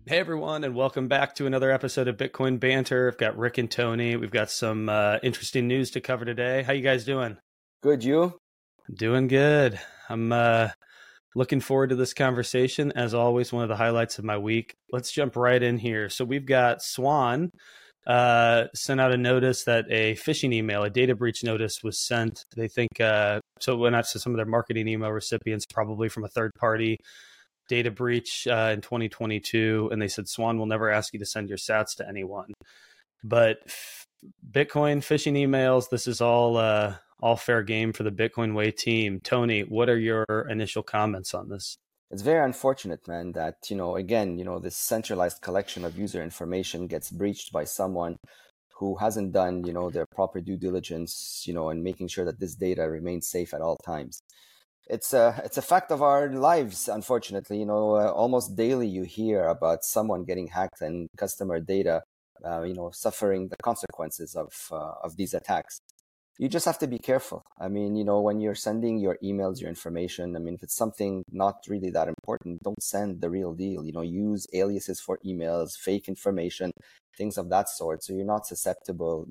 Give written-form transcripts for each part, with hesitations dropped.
Hey everyone, and welcome back to another episode of Bitcoin Banter. I've got Rick and Tony. We've got some interesting news to cover today. How you guys doing? Good, you? Doing good. I'm looking forward to this conversation. As always, one of the highlights of my week. Let's jump right in here. So we've got Swan sent out a notice that a phishing email, a data breach notice, was sent. They think so it went out to some of their marketing email recipients, probably from a third party data breach in 2022, and they said Swan will never ask you to send your sats to anyone. But Bitcoin phishing emails, this is all fair game for the Bitcoin Way team. Tony, what are your initial comments on this? It's very unfortunate, man, that, again, this centralized collection of user information gets breached by someone who hasn't done, their proper due diligence, and making sure that this data remains safe at all times. It's a fact of our lives, unfortunately. Almost daily you hear about someone getting hacked and customer data, suffering the consequences of these attacks. You just have to be careful. I mean, when you're sending your emails, your information, I mean, if it's something not really that important, don't send the real deal. Use aliases for emails, fake information, things of that sort, so you're not susceptible,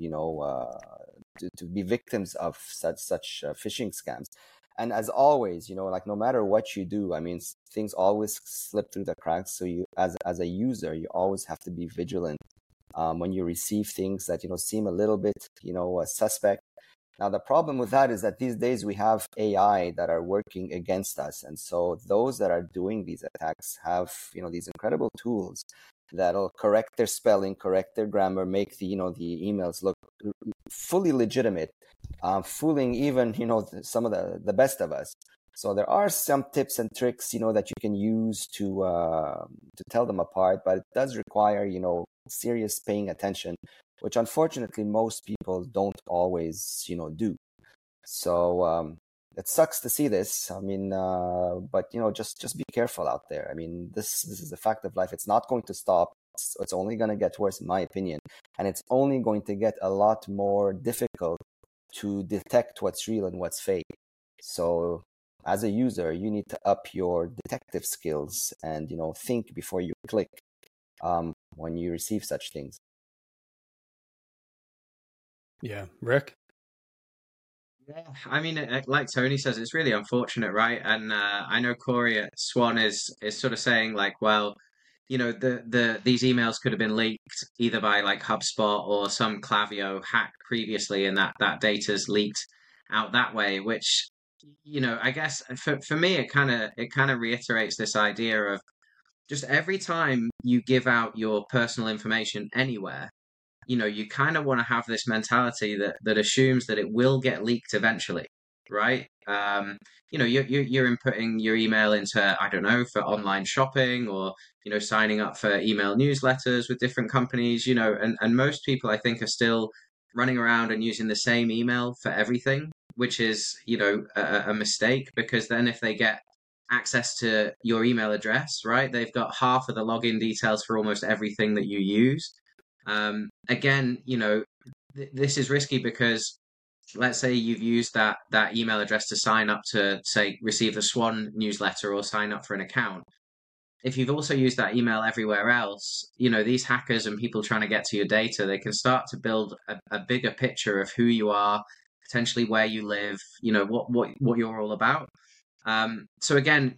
to be victims of such phishing scams. And as always, like no matter what you do, I mean, things always slip through the cracks. So you, as a user, you always have to be vigilant when you receive things that seem a little bit suspect. Now the problem with that is that these days we have AI that are working against us, and so those that are doing these attacks have these incredible tools that'll correct their spelling, correct their grammar, make the the emails look fully legitimate, fooling even some of the best of us. So there are some tips and tricks that you can use to tell them apart, but it does require serious paying attention, which unfortunately most people don't always do. So it sucks to see this. I mean, but just be careful out there. I mean, this is a fact of life. It's not going to stop. It's only going to get worse, in my opinion, and it's only going to get a lot more difficult to detect what's real and what's fake. So as a user, you need to up your detective skills and think before you click when you receive such things. Yeah, Rick? Yeah, I mean, like Tony says, it's really unfortunate, right? And I know Corey at Swan is sort of saying like, well, these emails could have been leaked either by like HubSpot or some Klaviyo hack previously, and that data's leaked out that way. Which, I guess for me, it kind of reiterates this idea of just every time you give out your personal information anywhere, you kind of want to have this mentality that assumes that it will get leaked eventually, right? You're inputting your email into, I don't know, for online shopping or, signing up for email newsletters with different companies, and most people I think are still running around and using the same email for everything, which is, a mistake, because then if they get access to your email address, right, they've got half of the login details for almost everything that you use. Again, this is risky because let's say you've used that email address to sign up to, say, receive the Swan newsletter or sign up for an account. If you've also used that email everywhere else, these hackers and people trying to get to your data, they can start to build a bigger picture of who you are, potentially where you live, what you're all about. So again,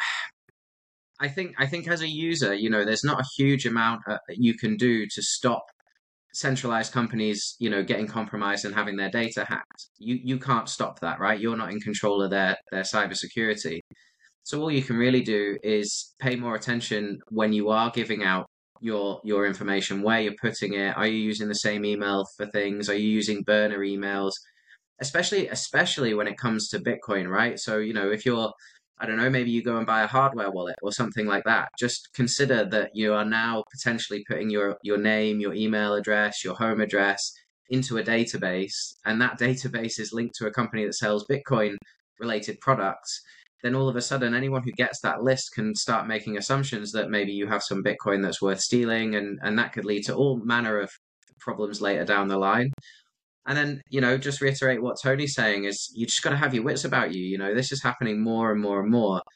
I think as a user, there's not a huge amount you can do to stop centralized companies, getting compromised and having their data hacked. You can't stop that, right? You're not in control of their cybersecurity. So all you can really do is pay more attention when you are giving out your information, where you're putting it. Are you using the same email for things? Are you using burner emails? Especially when it comes to Bitcoin, right? So, if you're, I don't know, maybe you go and buy a hardware wallet or something like that. Just consider that you are now potentially putting your name, your email address, your home address into a database, and that database is linked to a company that sells Bitcoin related products. Then all of a sudden, anyone who gets that list can start making assumptions that maybe you have some Bitcoin that's worth stealing, and that could lead to all manner of problems later down the line. And then, just reiterate what Tony's saying is you just got to have your wits about you. This is happening more and more and more.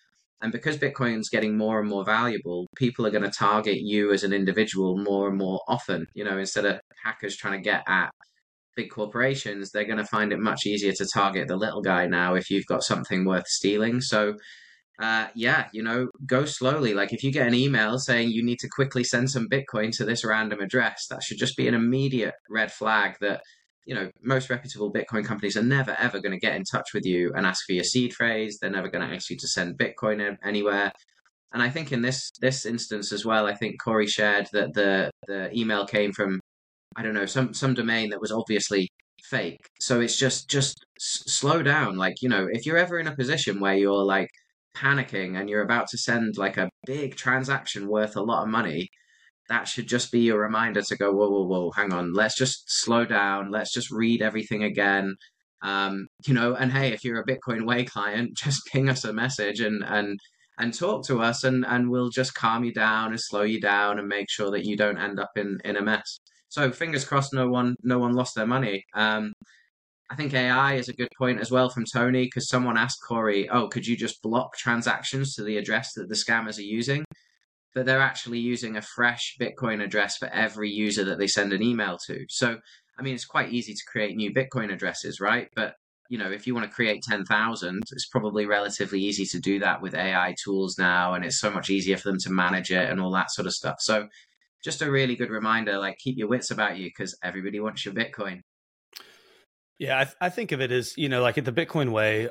And because Bitcoin's getting more and more valuable, people are going to target you as an individual more and more often. Instead of hackers trying to get at big corporations, they're going to find it much easier to target the little guy now if you've got something worth stealing. So yeah, go slowly. Like if you get an email saying you need to quickly send some Bitcoin to this random address, that should just be an immediate red flag that, most reputable Bitcoin companies are never, ever going to get in touch with you and ask for your seed phrase. They're never going to ask you to send Bitcoin anywhere. And I think in this instance as well, I think Corey shared that the email came from, I don't know, some domain that was obviously fake. So it's just slow down. Like, if you're ever in a position where you're like panicking and you're about to send like a big transaction worth a lot of money, that should just be your reminder to go, whoa, hang on, let's just slow down, let's just read everything again. And hey, if you're a Bitcoin Way client, just ping us a message and talk to us, and we'll just calm you down and slow you down and make sure that you don't end up in a mess. So fingers crossed no one lost their money. I think AI is a good point as well from Tony, because someone asked Corey, could you just block transactions to the address that the scammers are using? But they're actually using a fresh Bitcoin address for every user that they send an email to. So, I mean, it's quite easy to create new Bitcoin addresses, right? But, if you want to create 10,000, it's probably relatively easy to do that with AI tools now. And it's so much easier for them to manage it and all that sort of stuff. So just a really good reminder, like keep your wits about you, because everybody wants your Bitcoin. Yeah, I think of it as, like at the Bitcoin Way,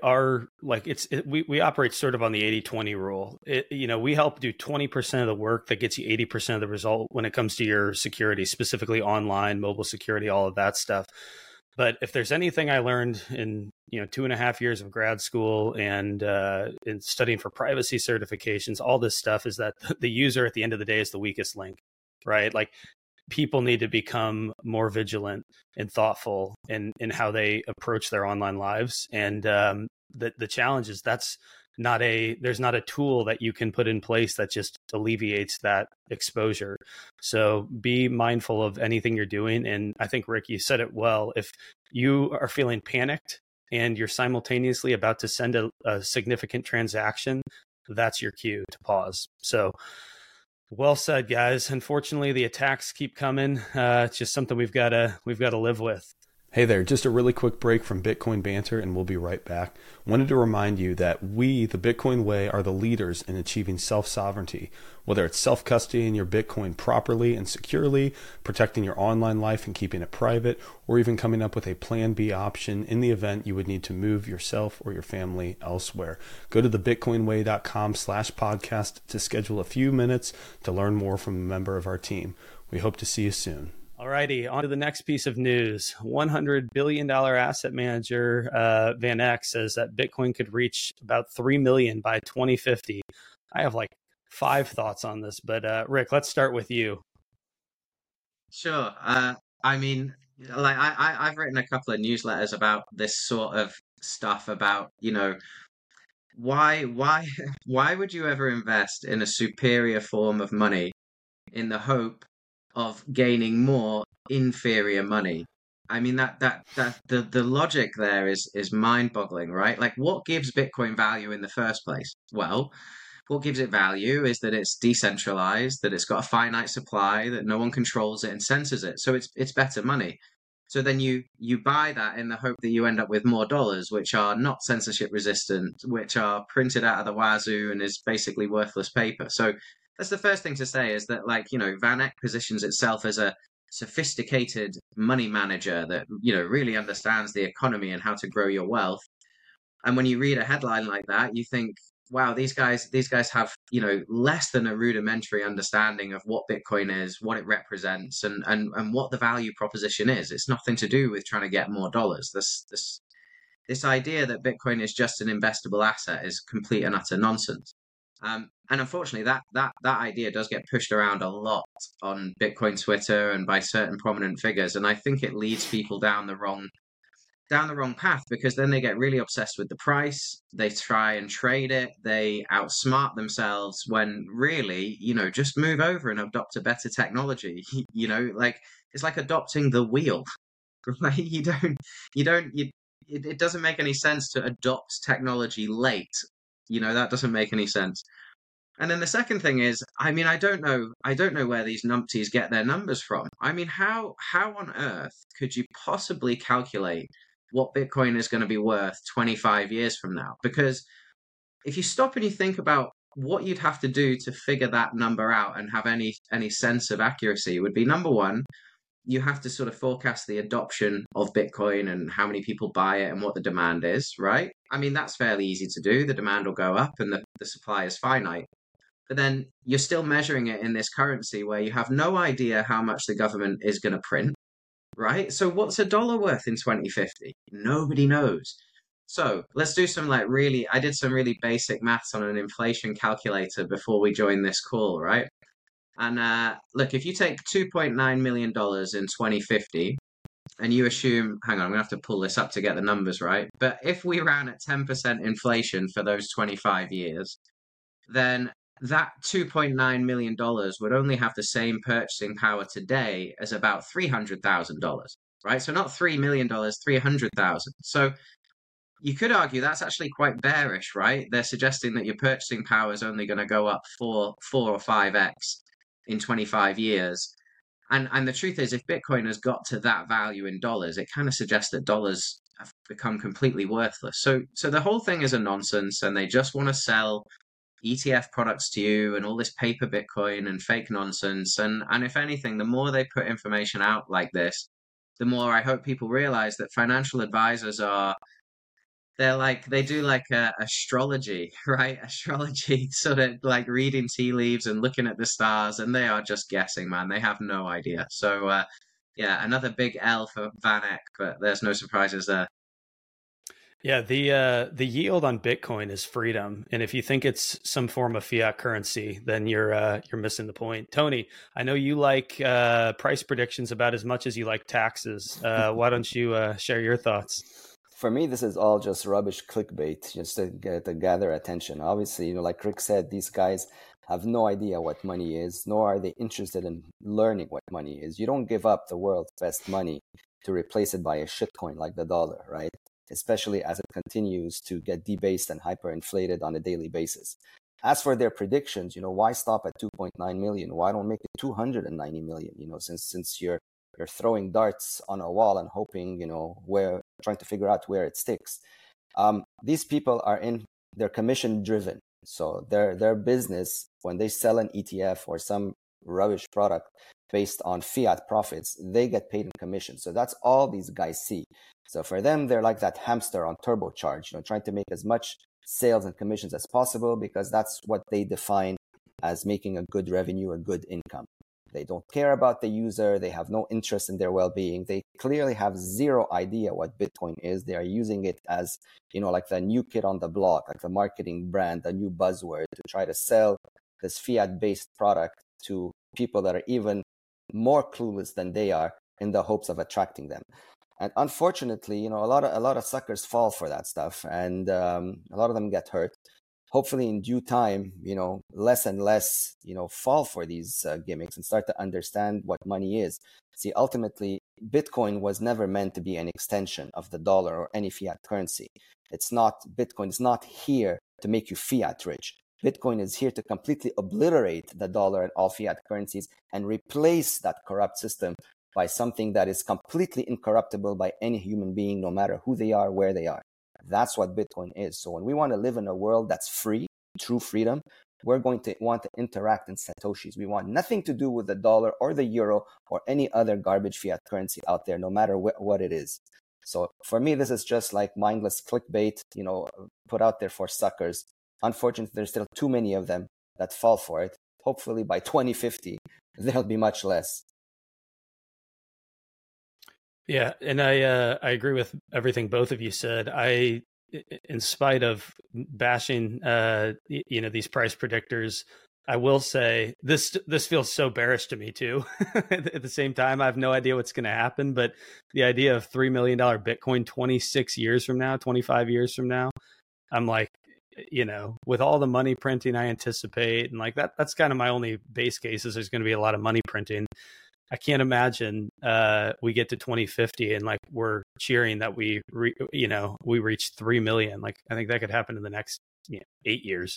we operate sort of on the 80-20 rule. We help do 20% of the work that gets you 80% of the result when it comes to your security, specifically online, mobile security, all of that stuff. But if there's anything I learned in, 2.5 years of grad school and in studying for privacy certifications, all this stuff, is that the user at the end of the day is the weakest link, right? Like, people need to become more vigilant and thoughtful in how they approach their online lives. And the challenge is there's not a tool that you can put in place that just alleviates that exposure. So be mindful of anything you're doing. And I think, Rick, you said it well. If you are feeling panicked and you're simultaneously about to send a significant transaction, that's your cue to pause. So well said, guys. Unfortunately, the attacks keep coming. It's just something we've got to live with. Hey there, just a really quick break from Bitcoin Banter and we'll be right back. Wanted to remind you that we, the Bitcoin Way, are the leaders in achieving self-sovereignty. Whether it's self-custodying your Bitcoin properly and securely, protecting your online life and keeping it private, or even coming up with a plan B option in the event you would need to move yourself or your family elsewhere. Go to thebitcoinway.com/podcast to schedule a few minutes to learn more from a member of our team. We hope to see you soon. Alrighty, on to the next piece of news. $100 billion asset manager VanEck says that Bitcoin could reach about 3 million by 2050. I have like 5 thoughts on this, but Rick, let's start with you. Sure. I mean, like I've written a couple of newsletters about this sort of stuff about, why would you ever invest in a superior form of money in the hope of gaining more inferior money? I mean, the logic there is mind-boggling, right? Like, what gives Bitcoin value in the first place? Well, what gives it value is that it's decentralized, that it's got a finite supply, that no one controls it and censors it. So it's better money. So then you buy that in the hope that you end up with more dollars, which are not censorship resistant, which are printed out of the wazoo and is basically worthless paper. So that's the first thing to say, is that, like, VanEck positions itself as a sophisticated money manager that, really understands the economy and how to grow your wealth. And when you read a headline like that, you think, wow, these guys have, less than a rudimentary understanding of what Bitcoin is, what it represents, and what the value proposition is. It's nothing to do with trying to get more dollars. This idea that Bitcoin is just an investable asset is complete and utter nonsense. And unfortunately, that idea does get pushed around a lot on Bitcoin Twitter and by certain prominent figures. And I think it leads people down the wrong path, because then they get really obsessed with the price. They try and trade it. They outsmart themselves when really, just move over and adopt a better technology. Like, it's like adopting the wheel, right? It doesn't make any sense to adopt technology late. That doesn't make any sense. And then the second thing is, I mean, I don't know where these numpties get their numbers from. I mean, how on earth could you possibly calculate what Bitcoin is going to be worth 25 years from now? Because if you stop and you think about what you'd have to do to figure that number out and have any sense of accuracy, would be number one, you have to sort of forecast the adoption of Bitcoin and how many people buy it and what the demand is, right? I mean, that's fairly easy to do. The demand will go up and the supply is finite. But then you're still measuring it in this currency where you have no idea how much the government is going to print, right? So what's a dollar worth in 2050? Nobody knows. So let's do I did some really basic maths on an inflation calculator before we joined this call, right? And look, if you take $2.9 million in 2050 and you assume, hang on, I'm going to have to pull this up to get the numbers right. But if we ran at 10% inflation for those 25 years, then that $2.9 million would only have the same purchasing power today as about $300,000, right? So not $3 million, 300,000. So you could argue that's actually quite bearish, right? They're suggesting that your purchasing power is only going to go up four or 5x in 25 years. And the truth is, if Bitcoin has got to that value in dollars, it kind of suggests that dollars have become completely worthless. So the whole thing is a nonsense, and they just want to sell ETF products to you and all this paper Bitcoin and fake nonsense. And if anything, the more they put information out like this, the more I hope people realize that financial advisors they do like astrology, right? Astrology, sort of like reading tea leaves and looking at the stars, and they are just guessing, man. They have no idea. So yeah, another big L for Van Eck, but there's no surprises there. Yeah, the yield on Bitcoin is freedom, and if you think it's some form of fiat currency, then you're missing the point. Tony, I know you like price predictions about as much as you like taxes. Why don't you share your thoughts? For me, this is all just rubbish clickbait, just to gather attention. Obviously, like Rick said, these guys have no idea what money is, nor are they interested in learning what money is. You don't give up the world's best money to replace it by a shitcoin like the dollar, right? Especially as it continues to get debased and hyperinflated on a daily basis. As for their predictions, why stop at 2.9 million? Why don't make it 290 million? Since you're throwing darts on a wall and hoping, where trying to figure out where it sticks. These people they're commission driven. So their business, when they sell an ETF or some rubbish product based on fiat profits, they get paid in commission. So that's all these guys see. So for them, they're like that hamster on turbocharge, trying to make as much sales and commissions as possible, because that's what they define as making a good revenue, a good income. They don't care about the user. They have no interest in their well-being. They clearly have zero idea what Bitcoin is. They are using it as, like the new kid on the block, like the marketing brand, the new buzzword to try to sell this fiat-based product to people that are even more clueless than they are, in the hopes of attracting them. And unfortunately, a lot of suckers fall for that stuff, and a lot of them get hurt. Hopefully in due time, less and less, fall for these gimmicks and start to understand what money is. See, ultimately, Bitcoin was never meant to be an extension of the dollar or any fiat currency. Bitcoin is not here to make you fiat rich. Bitcoin is here to completely obliterate the dollar and all fiat currencies and replace that corrupt system by something that is completely incorruptible by any human being, no matter who they are, where they are. That's what Bitcoin is. So when we want to live in a world that's free, true freedom, we're going to want to interact in Satoshis. We want nothing to do with the dollar or the euro or any other garbage fiat currency out there, no matter what it is. So for me, this is just like mindless clickbait, put out there for suckers. Unfortunately, there's still too many of them that fall for it. Hopefully by 2050, there'll be much less. Yeah, and I agree with everything both of you said. In spite of bashing, these price predictors, I will say this feels so bearish to me too. At the same time, I have no idea what's going to happen, but the idea of $3 million Bitcoin 26 years from now, 25 years from now, I'm like, with all the money printing I anticipate, and like that's kind of my only base case is there's going to be a lot of money printing. I can't imagine we get to 2050 and like we're cheering that we reach 3 million. Like I think that could happen in the next 8 years.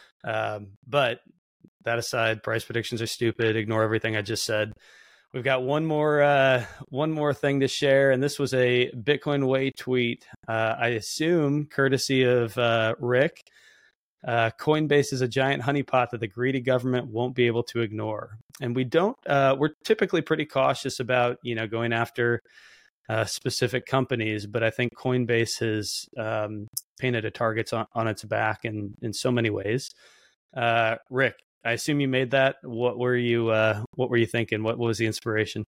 But that aside, price predictions are stupid. Ignore everything I just said. We've got one more thing to share, and this was a Bitcoin Way tweet. I assume courtesy of Rick. Coinbase is a giant honeypot that the greedy government won't be able to ignore, and we're typically pretty cautious about going after specific companies, but I think Coinbase has painted a target on its back in so many ways. Rick, I assume you made that. What were you thinking? What was the inspiration?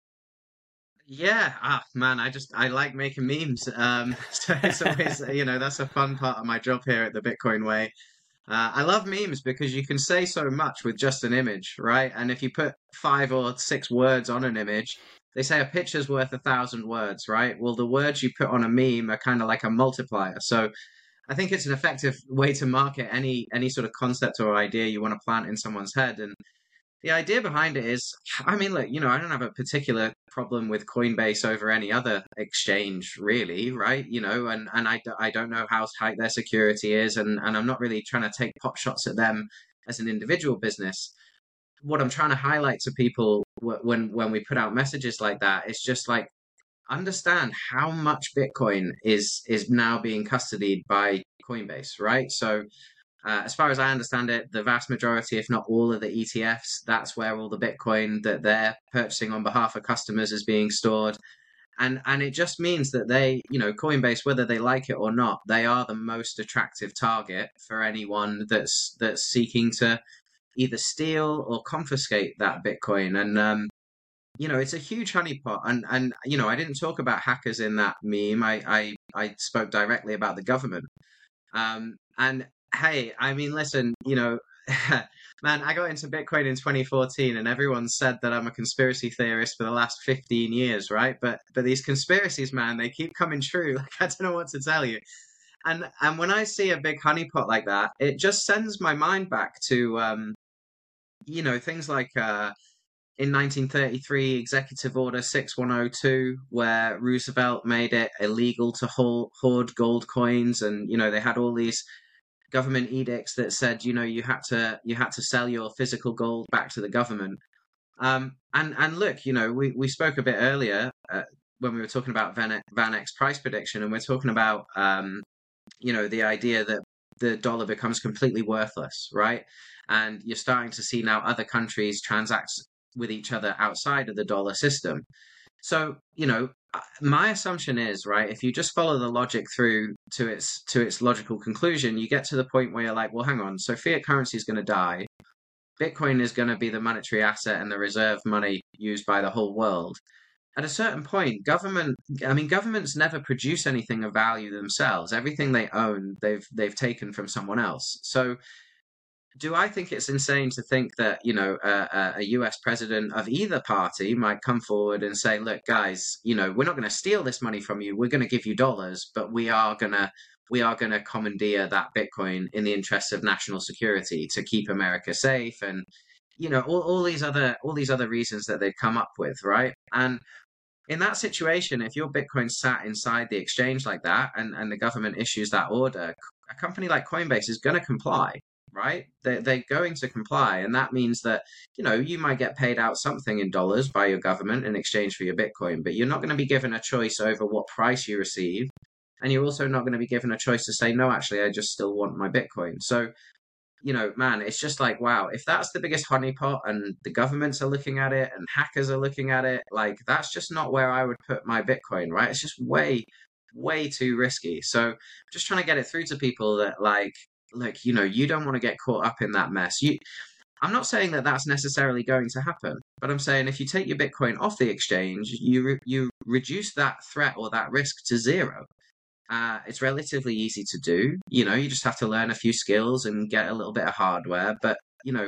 Yeah, man, I like making memes. So it's always, that's a fun part of my job here at the Bitcoin Way. I love memes because you can say so much with just an image, right? And if you put 5 or 6 words on an image, they say a picture's worth 1,000 words, right? Well, the words you put on a meme are kind of like a multiplier. So I think it's an effective way to market any sort of concept or idea you want to plant in someone's head. And the idea behind it is, I mean, look, I don't have a particular problem with Coinbase over any other exchange, really, right? And I don't know how tight their security is, and I'm not really trying to take pot shots at them as an individual business. What I'm trying to highlight to people when we put out messages like that is just like, understand how much Bitcoin is now being custodied by Coinbase, right? So as far as I understand it, the vast majority, if not all of the ETFs, that's where all the Bitcoin that they're purchasing on behalf of customers is being stored. And it just means that they, Coinbase, whether they like it or not, they are the most attractive target for anyone that's seeking to either steal or confiscate that Bitcoin. And it's a huge honeypot. And I didn't talk about hackers in that meme. I spoke directly about the government. And hey, I mean, listen, man, I got into Bitcoin in 2014 and everyone said that I'm a conspiracy theorist for the last 15 years, right? But these conspiracies, man, they keep coming true. Like, I don't know what to tell you. And when I see a big honeypot like that, it just sends my mind back to, things like in 1933, Executive Order 6102, where Roosevelt made it illegal to hoard gold coins. And, they had all these government edicts that said, you had to sell your physical gold back to the government. And look, we spoke a bit earlier when we were talking about VanEck's price prediction, and we're talking about, the idea that the dollar becomes completely worthless, right? And you're starting to see now other countries transact with each other outside of the dollar system. So, my assumption is, right, if you just follow the logic through to its logical conclusion, you get to the point where you're like, well, hang on, so fiat currency is going to die. Bitcoin is going to be the monetary asset and the reserve money used by the whole world. At a certain point, governments never produce anything of value themselves. Everything they own, they've taken from someone else. So do I think it's insane to think that, a US president of either party might come forward and say, look, guys, we're not going to steal this money from you. We're going to give you dollars, but we are going to commandeer that Bitcoin in the interests of national security to keep America safe. And, all these other reasons that they've come up with. Right. And in that situation, if your Bitcoin sat inside the exchange like that and the government issues that order, a company like Coinbase is going to comply. Right? They're going to comply. And that means that, you might get paid out something in dollars by your government in exchange for your Bitcoin, but you're not going to be given a choice over what price you receive. And you're also not going to be given a choice to say, no, actually, I just still want my Bitcoin. So, man, it's just like, wow, if that's the biggest honeypot and the governments are looking at it and hackers are looking at it, like, that's just not where I would put my Bitcoin, right? It's just way, way too risky. So just trying to get it through to people that, like, look, you don't want to get caught up in that mess. I'm not saying that that's necessarily going to happen, but I'm saying if you take your Bitcoin off the exchange, you reduce that threat or that risk to zero. It's relatively easy to do. You just have to learn a few skills and get a little bit of hardware. But,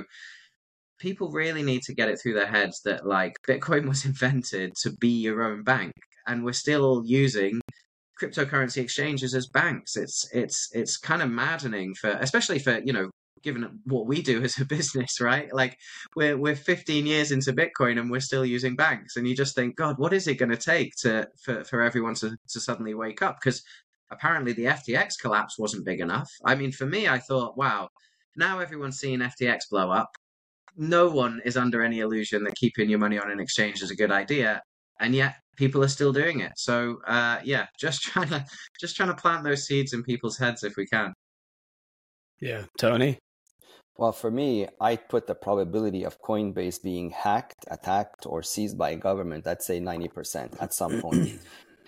people really need to get it through their heads that, like, Bitcoin was invented to be your own bank, and we're still using cryptocurrency exchanges as banks. It's kind of maddening especially for given what we do as a business, right? Like we're 15 years into Bitcoin and we're still using banks, and you just think, God, what is it going to take for everyone to suddenly wake up? Because apparently the FTX collapse wasn't big enough. I mean, for me, I thought, wow, now everyone's seeing FTX blow up. No one is under any illusion that keeping your money on an exchange is a good idea, and yet people are still doing it. So, yeah, just trying to plant those seeds in people's heads if we can. Yeah, Tony. Well, for me, I put the probability of Coinbase being hacked, attacked, or seized by a government, I'd say 90% at some point.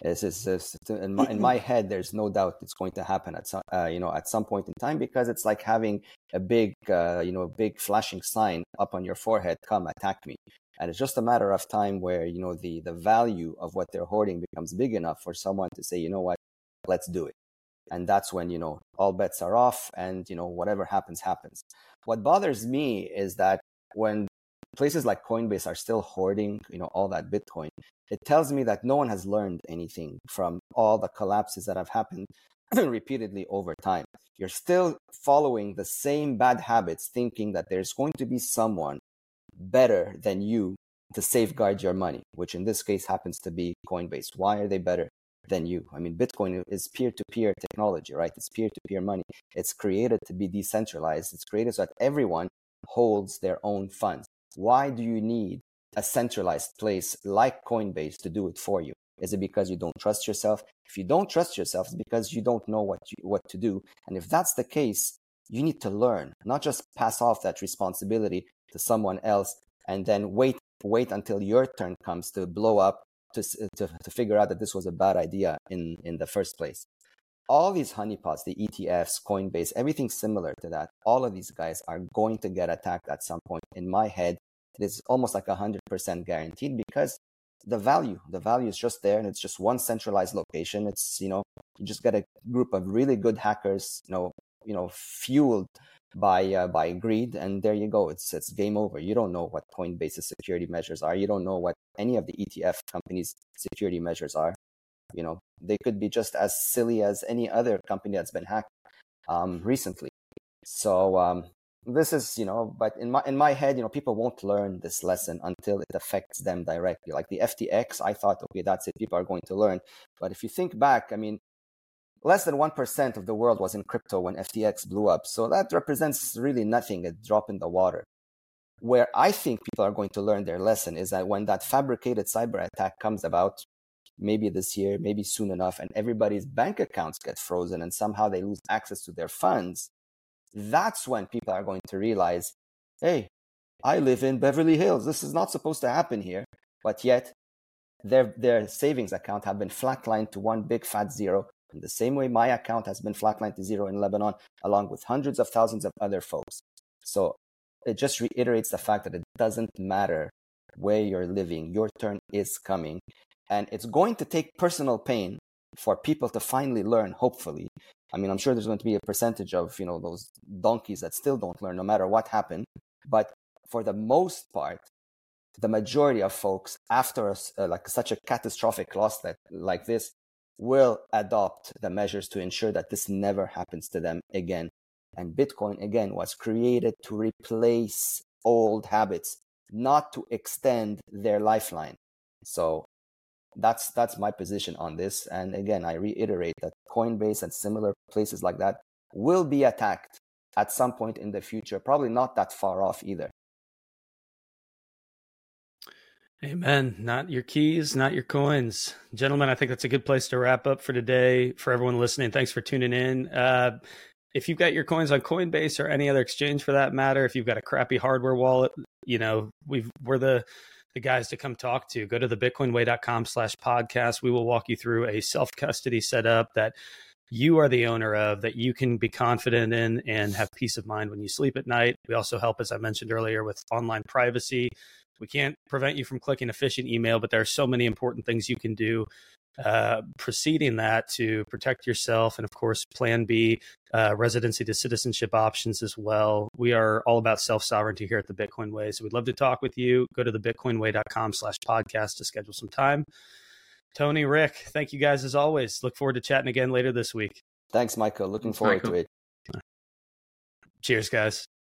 In my head, there's no doubt it's going to happen at some point in time, because it's like having a big flashing sign up on your forehead, come attack me. And it's just a matter of time where, the value of what they're hoarding becomes big enough for someone to say, you know what, let's do it. And that's when, all bets are off and, whatever happens, happens. What bothers me is that when places like Coinbase are still hoarding, all that Bitcoin, it tells me that no one has learned anything from all the collapses that have happened repeatedly over time. You're still following the same bad habits, thinking that there's going to be someone better than you to safeguard your money, which in this case happens to be Coinbase. Why are they better than you? I mean, Bitcoin is peer-to-peer technology, right? It's peer-to-peer money. It's created to be decentralized. It's created so that everyone holds their own funds. Why do you need a centralized place like Coinbase to do it for you? Is it because you don't trust yourself? If you don't trust yourself, it's because you don't know what to do. And if that's the case, you need to learn, not just pass off that responsibility to someone else and then wait until your turn comes to blow up to figure out that this was a bad idea in the first place. All these honeypots, the ETFs, Coinbase, everything similar to that, all of these guys are going to get attacked at some point. In my head, it is almost like 100% guaranteed, because the value is just there, and it's just one centralized location. It's, you just get a group of really good hackers, fueled by greed, and there you go. It's game over. You don't know what Coinbase's security measures are. You don't know what any of the ETF companies' security measures are. They could be just as silly as any other company that's been hacked recently. So this is, but in my head, people won't learn this lesson until it affects them directly. Like the FTX, I thought, okay, that's it. People are going to learn. But if you think back, I mean, less than 1% of the world was in crypto when FTX blew up. So that represents really nothing, a drop in the water. Where I think people are going to learn their lesson is that when that fabricated cyber attack comes about, maybe this year, maybe soon enough, and everybody's bank accounts get frozen and somehow they lose access to their funds, that's when people are going to realize, hey, I live in Beverly Hills. This is not supposed to happen here. But yet their savings account have been flatlined to one big fat zero, in the same way my account has been flatlined to zero in Lebanon, along with hundreds of thousands of other folks. So it just reiterates the fact that it doesn't matter where you're living, your turn is coming. And it's going to take personal pain for people to finally learn, hopefully. I mean, I'm sure there's going to be a percentage of, those donkeys that still don't learn no matter what happened. But for the most part, the majority of folks, after such a catastrophic loss like this, will adopt the measures to ensure that this never happens to them again. And Bitcoin, again, was created to replace old habits, not to extend their lifeline. So that's my position on this. And again, I reiterate that Coinbase and similar places like that will be attacked at some point in the future, probably not that far off either. Amen. Not your keys, not your coins. Gentlemen, I think that's a good place to wrap up for today. For everyone listening, thanks for tuning in. If you've got your coins on Coinbase or any other exchange for that matter, if you've got a crappy hardware wallet, we're the guys to come talk to. Go to thebitcoinway.com/podcast. We will walk you through a self-custody setup that you are the owner of, that you can be confident in and have peace of mind when you sleep at night. We also help, as I mentioned earlier, with online privacy. We can't prevent you from clicking a phishing email, but there are so many important things you can do preceding that to protect yourself. And of course, Plan B, residency to citizenship options as well. We are all about self-sovereignty here at the Bitcoin Way. So we'd love to talk with you. Go to thebitcoinway.com/podcast to schedule some time. Tony, Rick, thank you guys as always. Look forward to chatting again later this week. Thanks, Michael. Looking forward to it. Cheers, guys.